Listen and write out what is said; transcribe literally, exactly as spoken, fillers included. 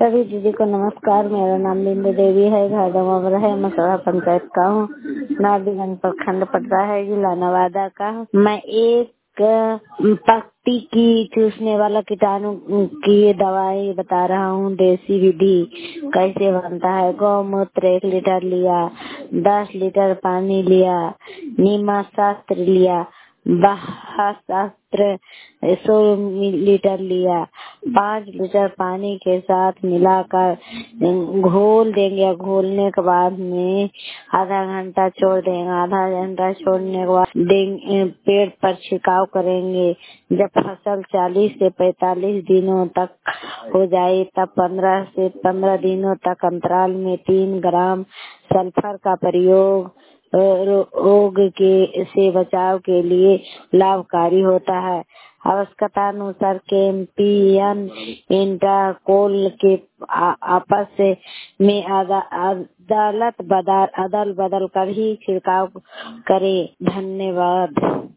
सभी दीदी को नमस्कार। मेरा नाम बिंदु देवी है, घर दमावर है, मसौढ़ा पंचायत का हूँ। नारदीगंज प्रखंड पड़ता है, जिला नवादा का। मैं एक पत्ती की चूसने वाला कीटाणु की दवाई बता रहा हूँ। देसी विधि कैसे बनता है। गौमूत्र एक लीटर लिया, दस लीटर पानी लिया, नीमा शास्त्र लिया, बाहा शास्त्र सौ लीटर लिया, पाँच लीटर पानी के साथ मिलाकर घोल देंगे। घोलने के बाद में आधा घंटा छोड़ देंगे। आधा घंटा छोड़ने के बाद देंगे, पेड़ पर छिड़काव करेंगे। जब फसल चालीस से पैंतालीस दिनों तक हो जाए तब पंद्रह से पंद्रह दिनों तक अंतराल में तीन ग्राम सल्फर का प्रयोग रोग के से बचाव के लिए लाभकारी होता है। आवश्यकता अनुसार कैंपियन इंटाकोल के आपस में अदल बदल अदल बदल कर ही छिड़काव करें। धन्यवाद।